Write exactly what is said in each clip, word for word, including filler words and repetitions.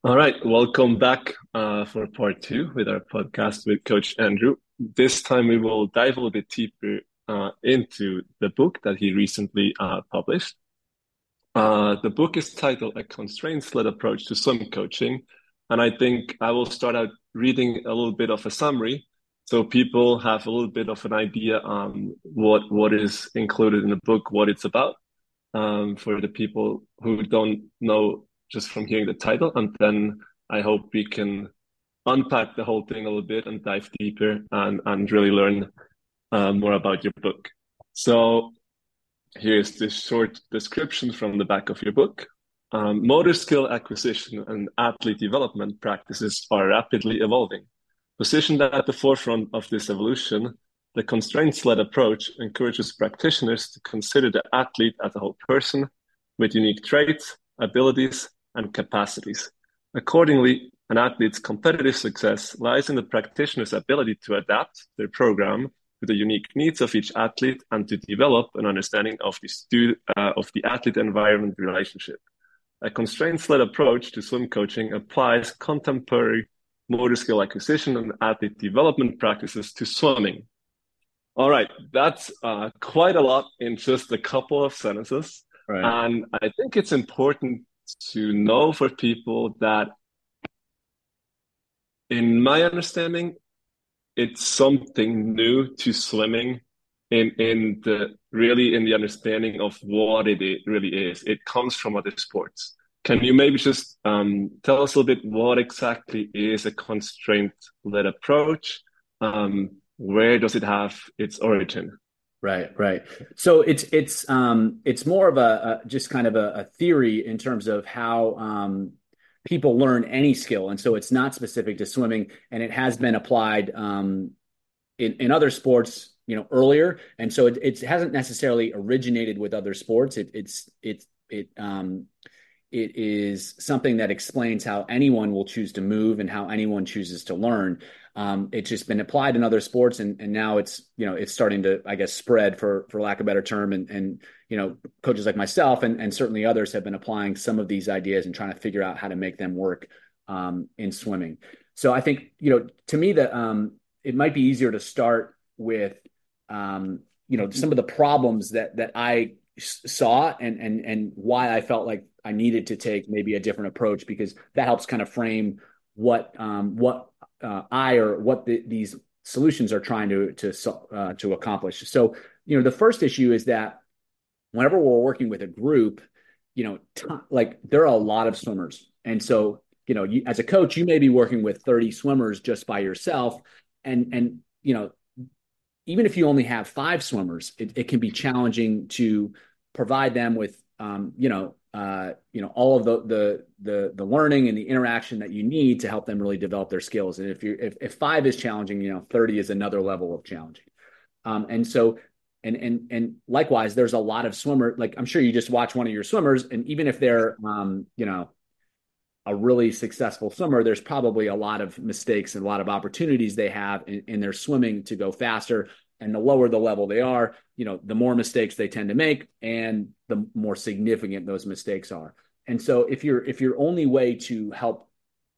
All right, welcome back uh, for part two with our podcast with Coach Andrew. This time we will dive a little bit deeper uh, into the book that he recently uh, published. Uh, the book is titled A Constraints-Led Approach to Swim Coaching, and I think I will start out reading a little bit of a summary so people have a little bit of an idea on what what is included in the book, what it's about, um, for the people who don't know just from hearing the title. And then I hope we can unpack the whole thing a little bit and dive deeper and, and really learn uh, more about your book. So here's this short description from the back of your book. Um, motor skill acquisition and athlete development practices are rapidly evolving. Positioned at the forefront of this evolution, the constraints-led approach encourages practitioners to consider the athlete as a whole person with unique traits, abilities, and capacities. Accordingly, an athlete's competitive success lies in the practitioner's ability to adapt their program to the unique needs of each athlete and to develop an understanding of the stu- uh, of the athlete-environment relationship. A constraints-led approach to swim coaching applies contemporary motor skill acquisition and athlete development practices to swimming. All right, that's uh, quite a lot in just a couple of sentences. Right. And I think it's important to know for people that, in my understanding, it's something new to swimming in in the really in the understanding of what it i- really is. It comes from other sports. Can you maybe just um, tell us a little bit what exactly is a constraint-led approach? Um, where does it have its origin? Right, right. So it's it's um it's more of a, a just kind of a, a theory in terms of how um people learn any skill, and so it's not specific to swimming, and it has been applied um in in other sports, you know, earlier, and so it it hasn't necessarily originated with other sports. It it's it's it um it is something that explains how anyone will choose to move and how anyone chooses to learn. Um, it's just been applied in other sports, and, and now it's you know it's starting to, I guess, spread for for lack of a better term. And and you know coaches like myself and and certainly others have been applying some of these ideas and trying to figure out how to make them work um, in swimming. So I think you know to me that um, it might be easier to start with um, you know some of the problems that that I saw and and and why I felt like I needed to take maybe a different approach, because that helps kind of frame what um, what uh, I or what the, these solutions are trying to to uh, to accomplish. So you know the first issue is that whenever we're working with a group, you know t- like there are a lot of swimmers, and so you know you, as a coach you may be working with thirty swimmers just by yourself, and and you know even if you only have five swimmers, it, it can be challenging to provide them with, um, you know, uh, you know, all of the, the the the learning and the interaction that you need to help them really develop their skills. And if you if, if five is challenging, you know, thirty is another level of challenging. Um, and so, and and and likewise, there's a lot of swimmer. Like I'm sure you just watch one of your swimmers, and even if they're, um, you know, a really successful swimmer, there's probably a lot of mistakes and a lot of opportunities they have in, in their swimming to go faster. And the lower the level they are, you know, the more mistakes they tend to make and the more significant those mistakes are. And so if you're if your only way to help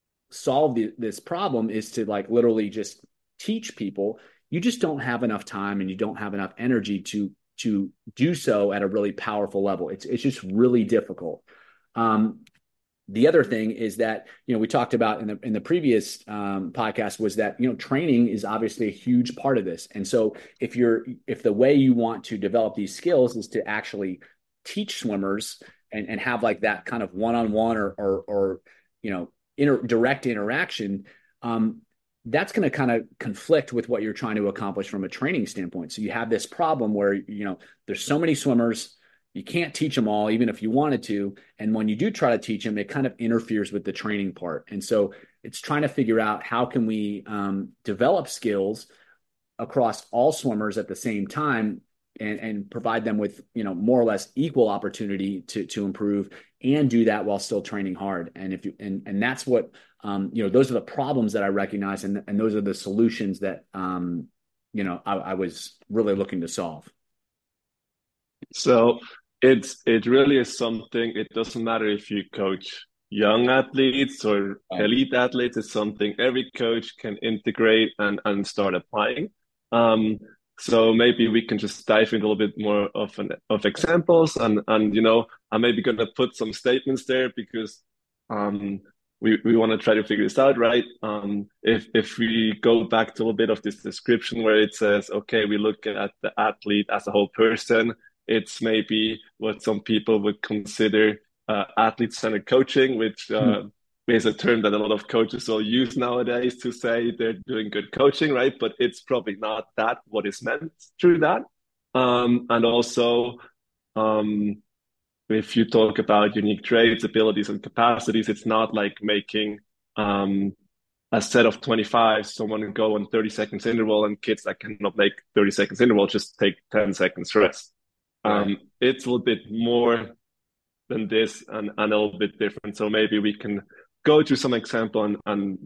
solve the, this problem is to like literally just teach people, you just don't have enough time and you don't have enough energy to to do so at a really powerful level. It's it's just really difficult. Um, the other thing is that you know we talked about in the in the previous um, podcast was that you know training is obviously a huge part of this, and so if you're if the way you want to develop these skills is to actually teach swimmers and and have like that kind of one on one or or or you know inter- direct interaction, um, that's going to kind of conflict with what you're trying to accomplish from a training standpoint. So you have this problem where you know there's so many swimmers, you can't teach them all, even if you wanted to. And when you do try to teach them, it kind of interferes with the training part. And so it's trying to figure out how can we um, develop skills across all swimmers at the same time and, and provide them with, you know, more or less equal opportunity to, to improve and do that while still training hard. And if you, and, and that's what, um, you know, those are the problems that I recognize. And, and those are the solutions that, um, you know, I, I was really looking to solve. So it's it really is something. It doesn't matter if you coach young athletes or Right. elite athletes is something every coach can integrate and, and start applying. Um, so maybe we can just dive into a little bit more of an, of examples and and you know I'm maybe gonna put some statements there because um we, we want to try to figure this out, right? Um, if if we go back to a little bit of this description where it says, okay, we look at the athlete as a whole person, it's maybe what some people would consider uh, athlete-centered coaching, which uh, is a term that a lot of coaches will use nowadays to say they're doing good coaching, right? But it's probably not that what is meant through that. Um, and also, um, if you talk about unique traits, abilities, and capacities, it's not like making um, a set of twenty-five, someone go on thirty seconds interval, and kids that cannot make thirty seconds interval just take ten seconds rest. Right. Um, it's a little bit more than this and, and a little bit different. So maybe we can go to some example and, and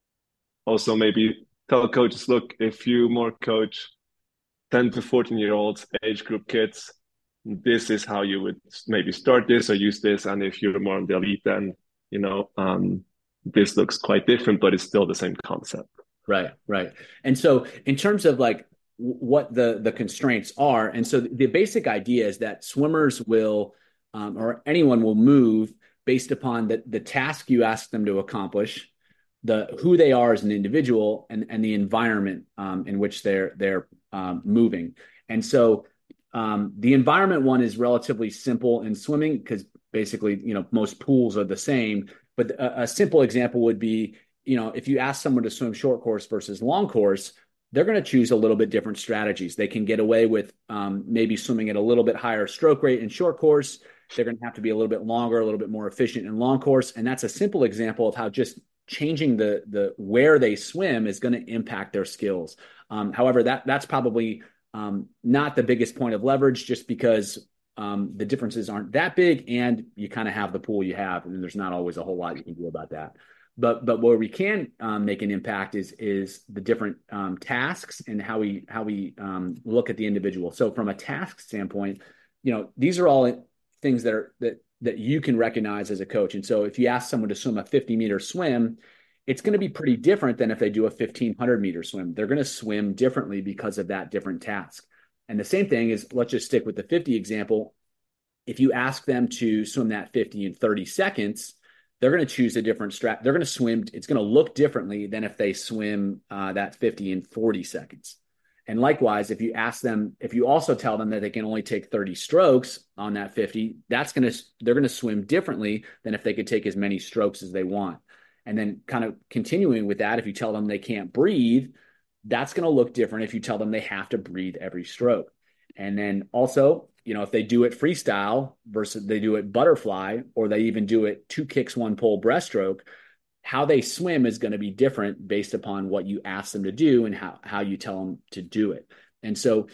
also maybe tell coaches, look, if you more coach ten to fourteen year olds, age group kids, this is how you would maybe start this or use this. And if you're more on the elite, then, you know, um, this looks quite different, but it's still the same concept. Right, right. And so in terms of like what the the constraints are, and so the basic idea is that swimmers will um, or anyone will move based upon the the task you ask them to accomplish, the who they are as an individual, and and the environment um, in which they're they're um, moving. And so um, the environment one is relatively simple in swimming because basically, you know, most pools are the same. But a, a simple example would be, you know, if you ask someone to swim short course versus long course, they're going to choose a little bit different strategies. They can get away with um, maybe swimming at a little bit higher stroke rate in short course. They're going to have to be a little bit longer, a little bit more efficient in long course. And that's a simple example of how just changing the the where they swim is going to impact their skills. Um, however, that that's probably um, not the biggest point of leverage, just because um, the differences aren't that big, and you kind of have the pool you have, and there's not always a whole lot you can do about that. But but where we can um, make an impact is is the different um, tasks and how we how we um, look at the individual. So from a task standpoint, you know, these are all things that are that that you can recognize as a coach. And so if you ask someone to swim a fifty meter swim, it's going to be pretty different than if they do a fifteen hundred meter swim. They're going to swim differently because of that different task. And the same thing is, let's just stick with the fifty example. If you ask them to swim that fifty in thirty seconds, they're going to choose a different strat. They're going to swim. It's going to look differently than if they swim uh, that fifty in forty seconds. And likewise, if you ask them, if you also tell them that they can only take thirty strokes on that fifty, that's going to, they're going to swim differently than if they could take as many strokes as they want. And then kind of continuing with that, if you tell them they can't breathe, that's going to look different if you tell them they have to breathe every stroke. And then also, you know, if they do it freestyle versus they do it butterfly, or they even do it two kicks, one pull breaststroke, how they swim is going to be different based upon what you ask them to do and how, how you tell them to do it. And so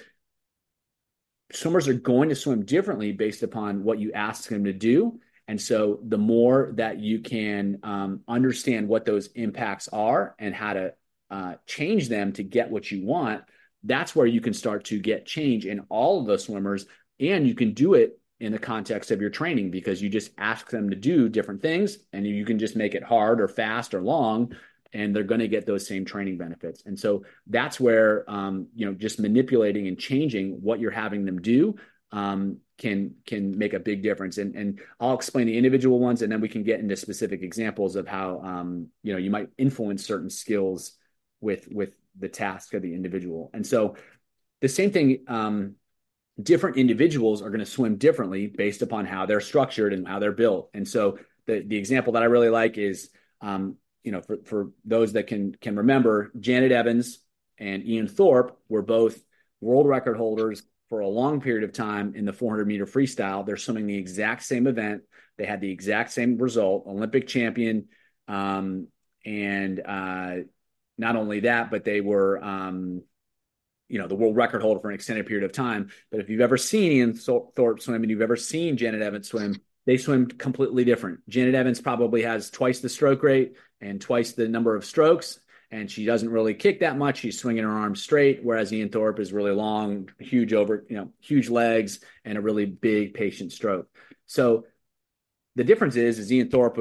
swimmers are going to swim differently based upon what you ask them to do. And so the more that you can um, understand what those impacts are and how to uh, change them to get what you want, that's where you can start to get change in all of the swimmers. And you can do it in the context of your training, because you just ask them to do different things, and you can just make it hard or fast or long, and they're going to get those same training benefits. And so that's where, um, you know, just manipulating and changing what you're having them do um, can, can make a big difference. And, and I'll explain the individual ones, and then we can get into specific examples of how, um, you know, you might influence certain skills with, with the task of the individual. And so the same thing, um, different individuals are going to swim differently based upon how they're structured and how they're built. And so the, the example that I really like is, um, you know, for, for those that can, can remember, Janet Evans and Ian Thorpe were both world record holders for a long period of time in the four hundred meter freestyle. They're swimming the exact same event. They had the exact same result, Olympic champion. Um, and uh, not only that, but they were, um, you know, the world record holder for an extended period of time. But if you've ever seen Ian Thorpe swim and you've ever seen Janet Evans swim, they swim completely different. Janet Evans probably has twice the stroke rate and twice the number of strokes, and she doesn't really kick that much. She's swinging her arms straight, whereas Ian Thorpe is really long, huge over, you know, huge legs and a really big patient stroke. So the difference is, is Ian Thorpe was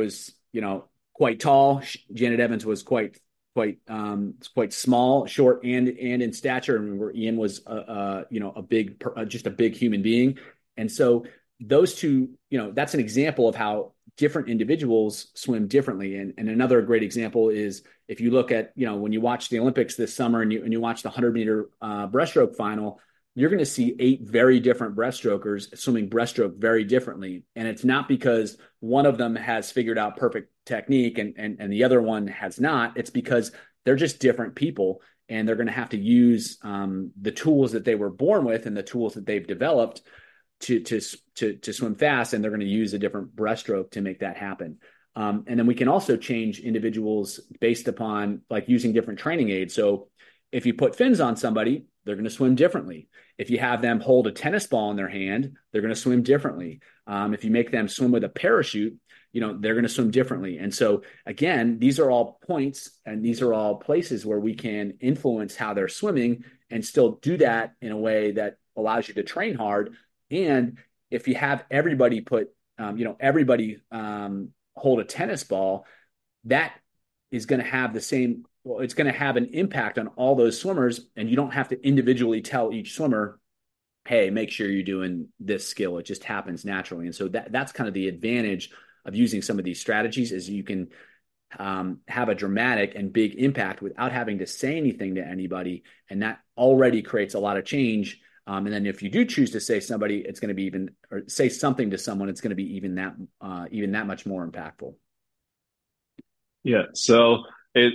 you know, quite tall. Janet Evans was quite quite um quite small, short, and and in stature. And remember, Ian was a, a you know a big uh, just a big human being. And so those two, you know, that's an example of how different individuals swim differently. And, and another great example is if you look at, you know, when you watch the Olympics this summer and you and you watch the hundred meter uh, breaststroke final, you're going to see eight very different breaststrokers swimming breaststroke very differently. And it's not because one of them has figured out perfect technique and, and, and the other one has not. It's because they're just different people, and they're going to have to use um, the tools that they were born with and the tools that they've developed to, to, to, to swim fast. And they're going to use a different breaststroke to make that happen. Um, and then we can also change individuals based upon like using different training aids. So if you put fins on somebody, they're going to swim differently. If you have them hold a tennis ball in their hand, they're going to swim differently. Um, if you make them swim with a parachute, you know, they're going to swim differently. And so again, these are all points and these are all places where we can influence how they're swimming and still do that in a way that allows you to train hard. And if you have everybody put, um, you know, everybody um, hold a tennis ball, that is going to have the same, well, it's going to have an impact on all those swimmers. And you don't have to individually tell each swimmer, hey, make sure you're doing this skill. It just happens naturally. And so that that's kind of the advantage of using some of these strategies, is you can um, have a dramatic and big impact without having to say anything to anybody. And that already creates a lot of change. Um, and then if you do choose to say somebody, it's going to be even, or say something to someone, it's going to be even that, uh, even that much more impactful. Yeah. So it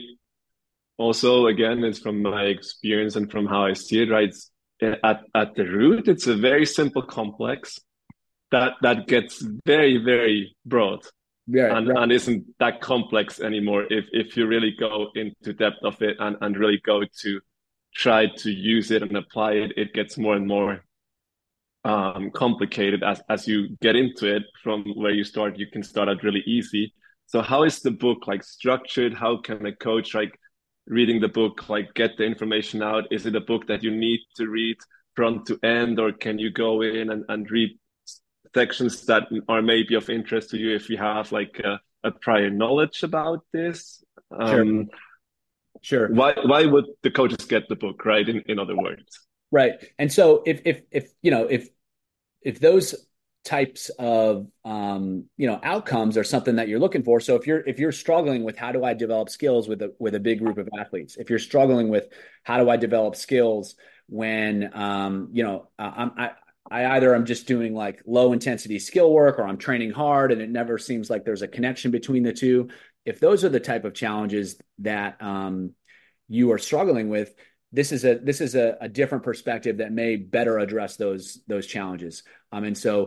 also, again, it's from my experience and from how I see it, right? It's, at, at the root, it's a very simple complex that, that gets very, very broad. Yeah, And, right. and isn't that complex anymore if, if you really go into depth of it and, and really go to try to use it and apply it, it gets more and more um, complicated as, as you get into it. From where you start, you can start out really easy. So how is the book like structured? How can a coach like reading the book like get the information out? Is it a book that you need to read front to end, or can you go in and, and read sections that are maybe of interest to you if you have like a, a prior knowledge about this? Sure. Um, Sure. why why would the coaches get the book, right? In in other words. Right. And so if if if you know if if those types of um, you know outcomes are something that you're looking for, so if you're if you're struggling with how do I develop skills with a with a big group of athletes, if you're struggling with how do I develop skills when um, you know I'm I I either I'm just doing like low intensity skill work or I'm training hard and it never seems like there's a connection between the two. If those are the type of challenges that um, you are struggling with, this is a this is a, a different perspective that may better address those those challenges. Um, and so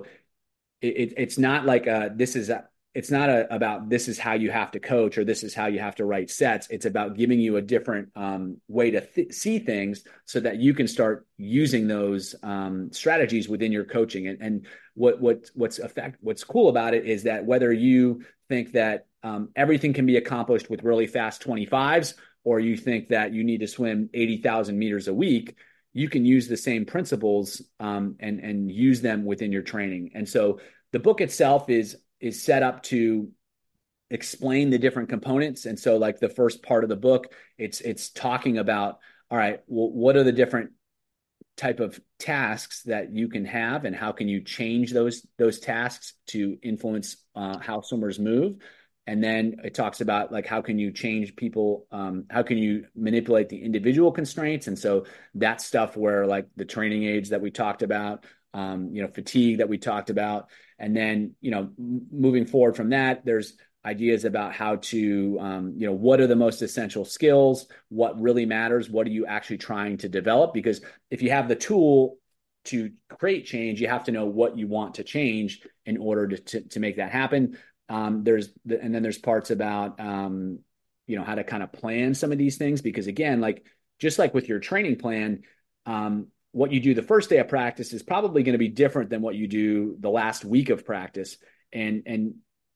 it, it's not like a, this is a, it's not a, about this is how you have to coach or this is how you have to write sets. It's about giving you a different um, way to th- see things so that you can start using those um, strategies within your coaching. And, and what what what's effect what's cool about it is that whether you think that um, everything can be accomplished with really fast twenty-fives, or you think that you need to swim eighty thousand meters a week, you can use the same principles um, and, and use them within your training. And so the book itself is, is set up to explain the different components. And so like the first part of the book, it's, it's talking about, all right, well, what are the different type of tasks that you can have and how can you change those, those tasks to influence uh, how swimmers move? And then it talks about like, how can you change people? Um, how can you manipulate the individual constraints? And so that's stuff where like the training aids that we talked about, um, you know, fatigue that we talked about. And then, you know, m- moving forward from that, there's ideas about how to, um, you know, what are the most essential skills? What really matters? What are you actually trying to develop? Because if you have the tool to create change, you have to know what you want to change in order to, to, to make that happen. Um, there's the, and then there's parts about um, you know how to kind of plan some of these things, because again, like just like with your training plan, um, what you do the first day of practice is probably going to be different than what you do the last week of practice, and and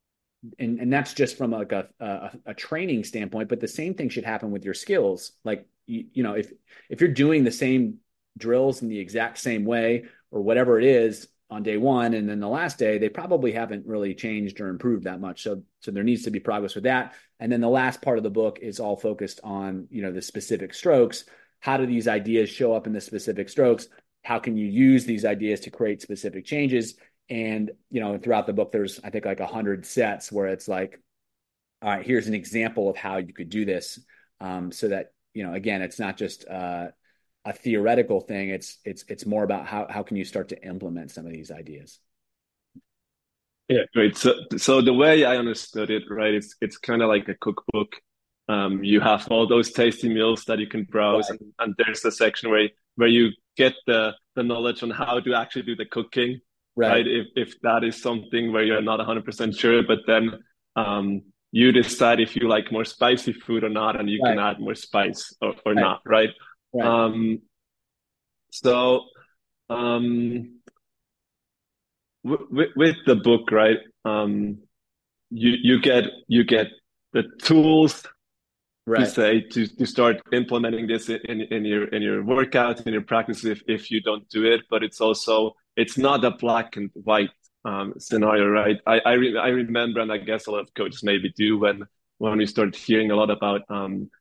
and and that's just from like a a, a training standpoint. But the same thing should happen with your skills. Like you, you know if if you're doing the same drills in the exact same way or whatever it is on day one, and then the last day, they probably haven't really changed or improved that much. So, so there needs to be progress with that. And then the last part of the book is all focused on, you know, the specific strokes. How do these ideas show up in the specific strokes? How can you use these ideas to create specific changes? And, you know, throughout the book, there's, I think, like a hundred sets where it's like, all right, here's an example of how you could do this. Um, so that, you know, again, it's not just, uh, a theoretical thing. It's it's it's more about how how can you start to implement some of these ideas. Yeah, great. So so the way I understood it, right, it's it's kind of like a cookbook. Um, you have all those tasty meals that you can browse, Right. and, and there's a section where where you get the the knowledge on how to actually do the cooking, Right. right? If if that is something where you're not one hundred percent sure, but then um you decide if you like more spicy food or not, and you can Right. add more spice or, or Right. not, right? Right. Um, so um with, with the book, right? Um, you you get you get the tools to Right. say to to start implementing this in in your in your workouts in your practice if if you don't do it. But it's also it's not a black and white um, scenario, right? I I, re I remember, and I guess a lot of coaches maybe do when when we start hearing a lot about um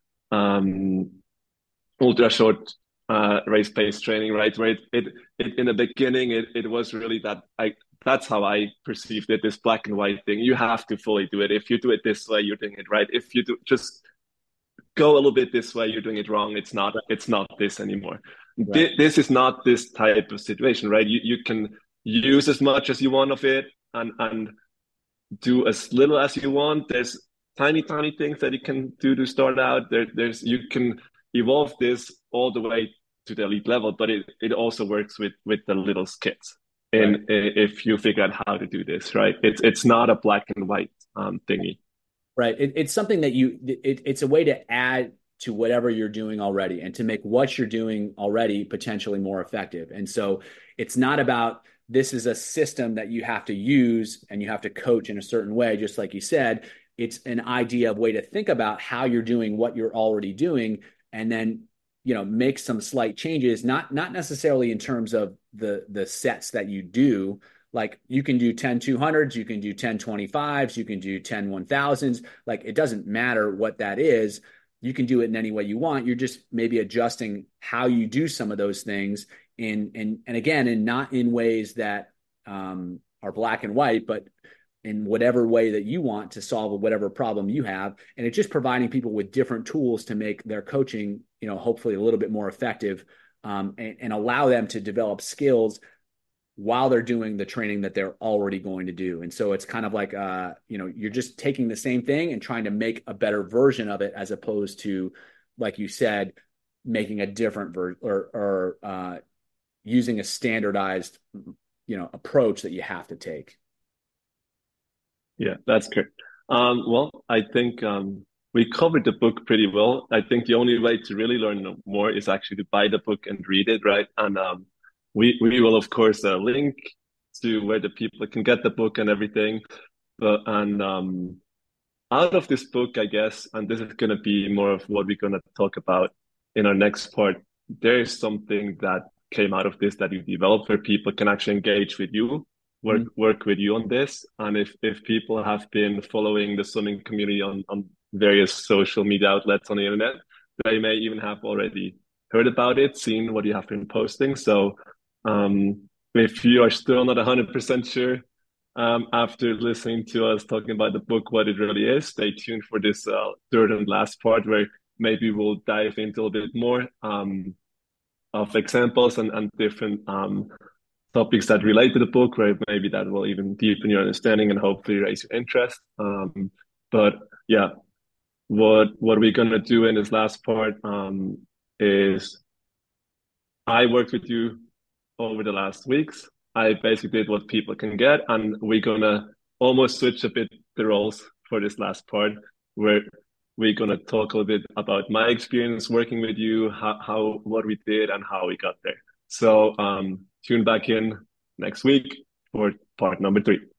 um ultra short uh, race pace training, right? Where it, it, it in the beginning, it, it was really that I that's how I perceived it, this black and white thing. You have to fully do it. If you do it this way, you're doing it right. If you do just go a little bit this way, you're doing it wrong. It's not Right. it's not this anymore. Right. This, this is not this type of situation, right? You you can use as much as you want of it and and do as little as you want. There's tiny, tiny things that you can do to start out. There, there's you can evolve this all the way to the elite level, but it, it also works with with the little skits. Right. And if you figure out how to do this, right? It's it's not a black and white um, thingy. Right. It, it's something that you, it, it's a way to add to whatever you're doing already and to make what you're doing already potentially more effective. And so it's not about this is a system that you have to use and you have to coach in a certain way, just like you said. It's an idea of way to think about how you're doing what you're already doing and then, you know, make some slight changes, not not necessarily in terms of the the sets that you do. Like you can do ten two hundreds, you can do ten twenty-fives, you can do ten one thousands. Like it doesn't matter what that is. You can do it in any way you want. You're just maybe adjusting how you do some of those things in and and again, and not in ways that um, are black and white, but in whatever way that you want to solve whatever problem you have. And it's just providing people with different tools to make their coaching, you know, hopefully a little bit more effective um, and, and allow them to develop skills while they're doing the training that they're already going to do. And so it's kind of like, uh, you know, you're just taking the same thing and trying to make a better version of it, as opposed to, like you said, making a different version or, or uh, using a standardized, you know, approach that you have to take. Yeah, that's great. Um, well, I think um, we covered the book pretty well. I think the only way to really learn more is actually to buy the book and read it, right? And um, we we will of course uh, link to where the people can get the book and everything. But and um, out of this book, I guess, and this is going to be more of what we're going to talk about in our next part. There is something that came out of this that you developed where people can actually engage with you, work Mhm. work with you on this. And if if people have been following the swimming community on on various social media outlets on the internet, they may even have already heard about it, seen what you have been posting. So um, if you are still not one hundred percent sure um, after listening to us talking about the book, what it really is, stay tuned for this uh, third and last part where maybe we'll dive into a little bit more um, of examples and, and different um, topics that relate to the book, where maybe that will even deepen your understanding and hopefully raise your interest. Um, but yeah, what what we're gonna do in this last part um, is I worked with you over the last weeks. I basically did what people can get, and we're gonna almost switch a bit the roles for this last part, where we're gonna talk a little bit about my experience working with you, how, how what we did, and how we got there. So um, tune back in next week for part number three.